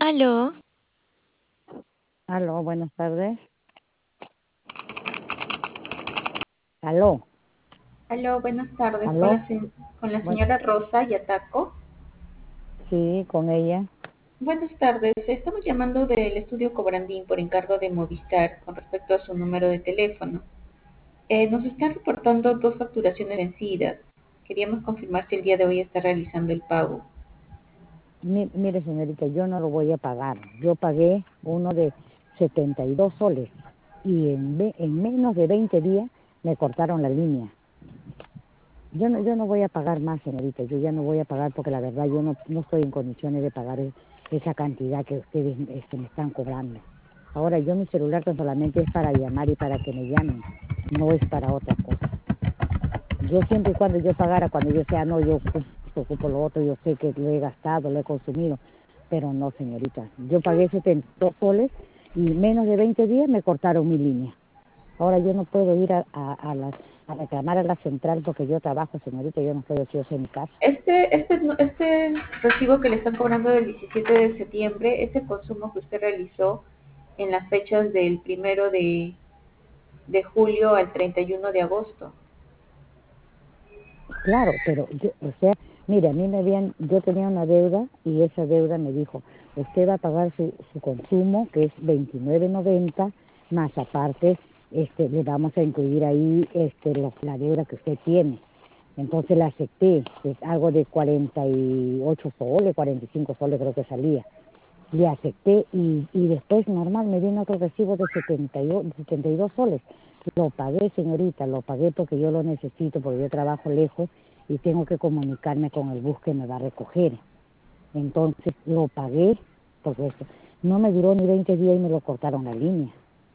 Aló, Aló, buenas tardes. Aló, Aló, buenas tardes. Con aló. con la Bueno, señora Rosa Yataco. sí, con ella. Buenas tardes. Estamos llamando del estudio Cobrandín por encargo de Movistar con respecto a su número de teléfono. Nos están reportando dos facturaciones vencidas. Queríamos confirmar si el día de hoy está realizando el pago. Mire, señorita, yo no lo voy a pagar. Yo pagué uno de 72 soles y en menos de 20 días me cortaron la línea. Yo no voy a pagar más, señorita. Yo ya no voy a pagar porque la verdad yo no estoy en condiciones de pagar esa cantidad que ustedes me están cobrando. Ahora, yo mi celular tan solamente es para llamar y para que me llamen, no es para otra cosa. Yo siempre y cuando yo pagara, cuando yo sea, no, yo ocupo lo otro, yo sé que lo he gastado, lo he consumido, pero no, señorita. Yo pagué 72 soles y menos de 20 días me cortaron mi línea. Ahora yo no puedo ir a reclamar a la central porque yo trabajo, señorita, yo no puedo decir eso en mi casa. Este recibo que le están cobrando del 17 de septiembre es el consumo que usted realizó en las fechas del 1 de julio al 31 de agosto. Claro, pero o sea, mire, a mí yo tenía una deuda y esa deuda me dijo, usted va a pagar su consumo, que es 29.90, más aparte, le vamos a incluir ahí, la deuda que usted tiene. Entonces la acepté, es algo de 48 soles, 45 soles creo que salía. Le acepté y después normal me viene otro recibo de 72 soles. Lo pagué, señorita, lo pagué porque yo lo necesito, porque yo trabajo lejos y tengo que comunicarme con el bus que me va a recoger. Entonces lo pagué porque no me duró ni 20 días y me lo cortaron la línea.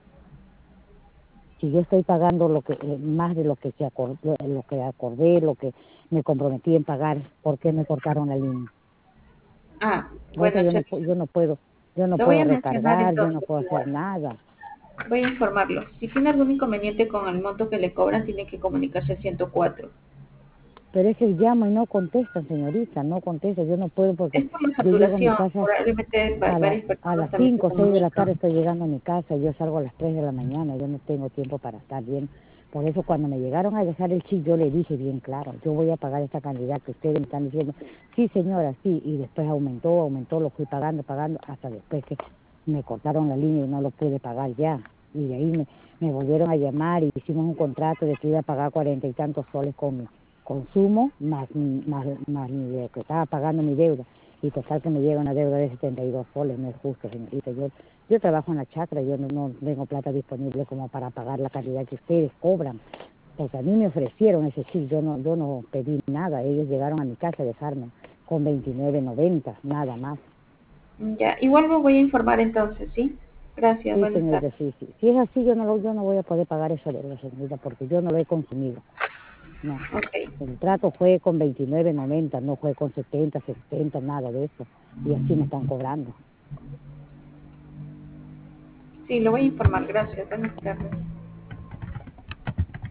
Si yo estoy pagando más de lo que acordé, lo que me comprometí en pagar, ¿por qué me cortaron la línea? Ah, Ahorita bueno, yo no lo voy puedo a mencionar recargar, yo no entonces puedo hacer igual. nada. Voy a informarlo. Si tiene algún inconveniente con el monto que le cobran, tiene que comunicarse al 104. Pero es que llamo y no contestan, señorita, no contestan, yo no puedo porque Es por la yo llego a mi facturación. casa Probablemente varias a personas las también se 5 o 6 de la tarde comunican. estoy llegando a mi casa, yo salgo a las 3 de la mañana, yo no tengo tiempo para estar bien. Por eso cuando me llegaron a dejar el chip yo le dije bien claro, yo voy a pagar esta cantidad que ustedes me están diciendo. Sí, señora, sí, y después aumentó, lo fui pagando, hasta después que me cortaron la línea y no lo pude pagar ya. Y de ahí me volvieron a llamar y hicimos un contrato de que iba a pagar 40 y tantos soles con mi consumo, más lo que estaba pagando mi deuda. Y total que me llega una deuda de 72 soles, no es justo, señorita. Yo trabajo en la chacra, yo no tengo plata disponible como para pagar la cantidad que ustedes cobran. Porque a mí me ofrecieron ese chip, yo no pedí nada, ellos llegaron a mi casa a dejarme con 29.90, nada más. Ya, igual lo voy a informar entonces, ¿sí? Gracias, Sí, buenas señorita, tardes. sí, sí. Si es así, yo no voy a poder pagar esa deuda, señorita, porque yo no lo he consumido. No. Ok. El trato fue con 29.90, no fue con 70, nada de eso. Y así me están cobrando. Sí, lo voy a informar. Gracias, buenas tardes.